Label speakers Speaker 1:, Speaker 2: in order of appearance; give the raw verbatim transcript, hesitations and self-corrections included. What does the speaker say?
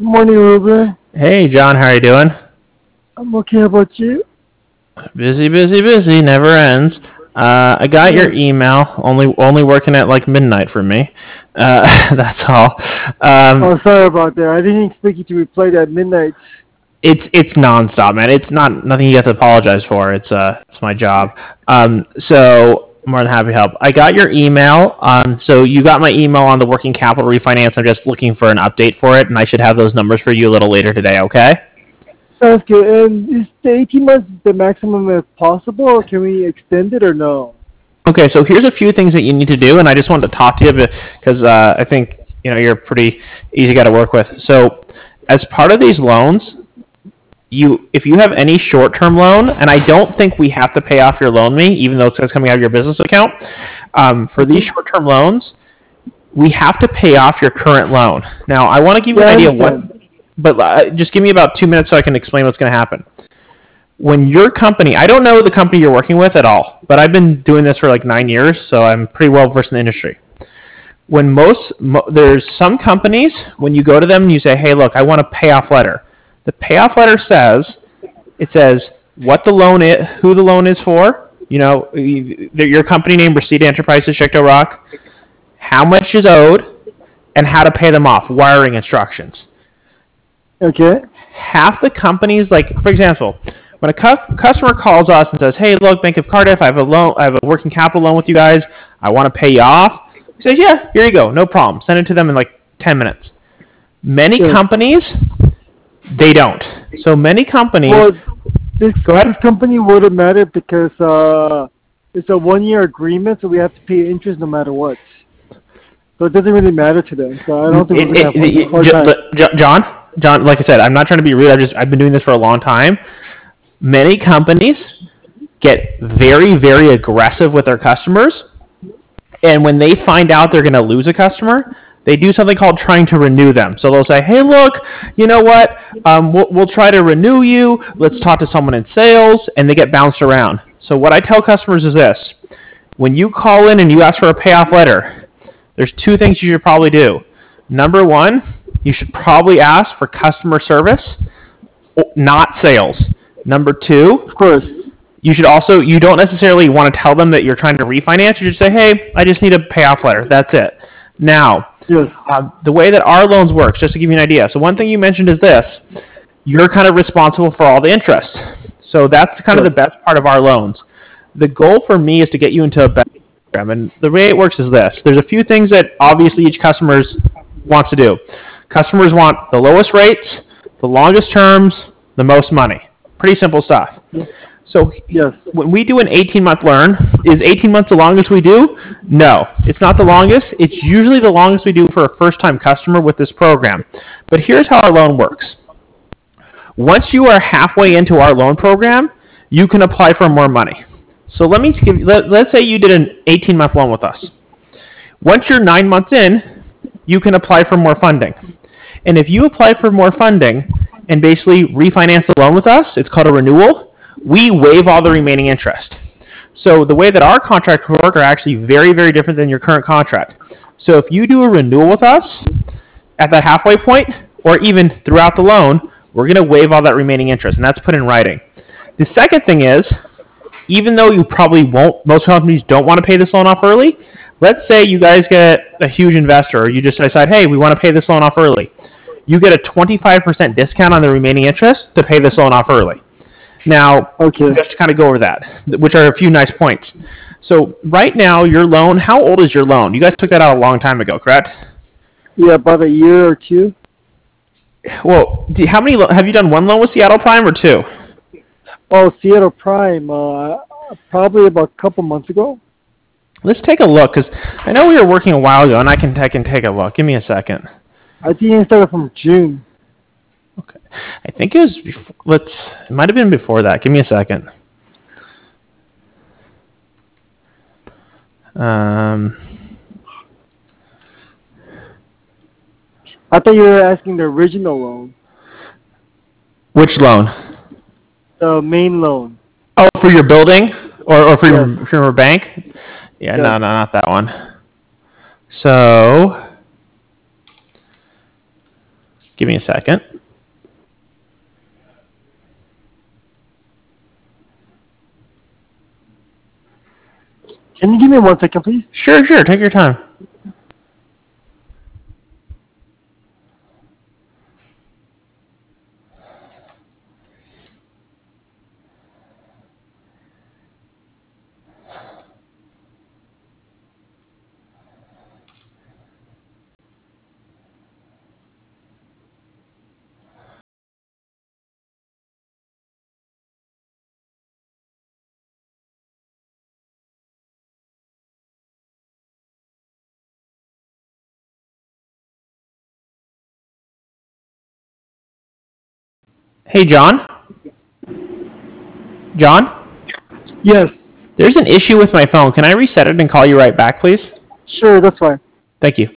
Speaker 1: Morning, Ruben.
Speaker 2: Hey, John, how are you doing?
Speaker 1: I'm okay. How about you?
Speaker 2: Busy, busy, busy, never ends. Uh, I got your
Speaker 1: Yes.
Speaker 2: email. Only, only working at like midnight for me. Uh, that's all. Um,
Speaker 1: Oh, sorry about that. I didn't expect you to reply that at midnight.
Speaker 2: it's it's nonstop, man. It's not nothing you have to apologize for. It's uh, it's my job. Um, so more than happy to help. I got your email. Um, so you got my email on the working capital refinance. I'm just looking for an update for it, and I should have those numbers for you a little later today. Okay?
Speaker 1: Sounds good. And is the eighteen months the maximum if possible, or can we extend it or no?
Speaker 2: Okay, so here's a few things that you need to do, and I just wanted to talk to you because uh, I think you know you're pretty easy guy to work with. So, as part of these loans, you if you have any short-term loan, and I don't think we have to pay off your loan me, even though it's coming out of your business account. Um, for these
Speaker 1: Okay.
Speaker 2: short-term loans, we have to pay off your current loan. Now, I want to give you
Speaker 1: Yeah,
Speaker 2: an
Speaker 1: I
Speaker 2: idea of what,
Speaker 1: understand.
Speaker 2: but uh, just give me about two minutes so I can explain what's going to happen. When your company, I don't know the company you're working with at all, but I've been doing this for like nine years, so I'm pretty well versed in the industry. When most, mo, there's some companies, when you go to them and you say, hey, look, I want a payoff letter. The payoff letter says, it says what the loan is, who the loan is for, you know, your company name, Reseda Enterprises, Chicago Rock, how much is owed, and how to pay them off, wiring instructions.
Speaker 1: Okay.
Speaker 2: Half the companies, like for example, when a cu- customer calls us and says, "Hey, look, Bank of Cardiff, I have a loan, I have a working capital loan with you guys. I want to pay you off." He says, "Yeah, here you go, no problem. Send it to them in like ten minutes." Many
Speaker 1: Yes.
Speaker 2: companies, they don't. So many companies,
Speaker 1: Well, this
Speaker 2: go
Speaker 1: this
Speaker 2: ahead.
Speaker 1: company wouldn't matter because uh, it's a one-year agreement, so we have to pay interest no matter what. So it doesn't really matter to them. So I don't think we're
Speaker 2: It,
Speaker 1: gonna
Speaker 2: it,
Speaker 1: have a
Speaker 2: it,
Speaker 1: hard time.
Speaker 2: J- John, John, like I said, I'm not trying to be rude. I've just I've been doing this for a long time. Many companies get very, very aggressive with their customers, and when they find out they're going to lose a customer, they do something called trying to renew them. So they'll say, "Hey, look, you know what? Um, we'll, we'll try to renew you. Let's talk to someone in sales," and they get bounced around. So what I tell customers is this: when you call in and you ask for a payoff letter, there's two things you should probably do. Number one, you should probably ask for customer service, not sales. Number two,
Speaker 1: Of course.
Speaker 2: you should also you don't necessarily want to tell them that you're trying to refinance. You just say, "Hey, I just need a payoff letter." That's it. Now,
Speaker 1: Yes.
Speaker 2: uh, the way that our loans works, just to give you an idea. So one thing you mentioned is this: you're kind of responsible for all the interest. So that's kind of
Speaker 1: Yes.
Speaker 2: the best part of our loans. The goal for me is to get you into a better program, and the way it works is this: there's a few things that obviously each customer wants to do. Customers want the lowest rates, the longest terms, the most money. Pretty simple stuff. So
Speaker 1: Yes.
Speaker 2: when we do an eighteen month learn, is eighteen months the longest we do? No, it's not the longest. It's usually the longest we do for a first time customer with this program. But here's how our loan works. Once you are halfway into our loan program, you can apply for more money. So let me give let, let's say you did an eighteen month loan with us. Once you're nine months in, you can apply for more funding. And if you apply for more funding and basically refinance the loan with us, it's called a renewal. We waive all the remaining interest. So the way that our contracts work are actually very, very different than your current contract. So if you do a renewal with us at that halfway point, or even throughout the loan, we're going to waive all that remaining interest, and that's put in writing. The second thing is, even though you probably won't, most companies don't want to pay this loan off early. Let's say you guys get a huge investor, or you just decide, hey, we want to pay this loan off early. You get a twenty-five percent discount on the remaining interest to pay this loan off early. Now,
Speaker 1: Okay.
Speaker 2: just to kind of go over that, which are a few nice points. So right now, your loan, how old is your loan? You guys took that out a long time ago, correct?
Speaker 1: Yeah, about a year or two.
Speaker 2: Well, do, how many have you done? One loan with Seattle Prime or two?
Speaker 1: Oh, Seattle Prime. Uh, probably about a couple months ago.
Speaker 2: Let's take a look because I know we were working a while ago, and I can I can take a look. Give me a second.
Speaker 1: I think it started from June.
Speaker 2: Okay, I think it was. Before, let's. It might have been before that. Give me a second. Um.
Speaker 1: I thought you were asking the original loan,
Speaker 2: Which loan?
Speaker 1: the main loan.
Speaker 2: Oh, for your building or, or for
Speaker 1: Yes.
Speaker 2: your for your bank? Yeah,
Speaker 1: Yes.
Speaker 2: no, no, not that one. So Give me a second.
Speaker 1: Can you give me one second, please?
Speaker 2: Sure, sure. Take your time. Hey, John? John?
Speaker 1: Yes.
Speaker 2: There's an issue with my phone. Can I reset it and call you right back, please?
Speaker 1: Sure, that's fine.
Speaker 2: Thank you.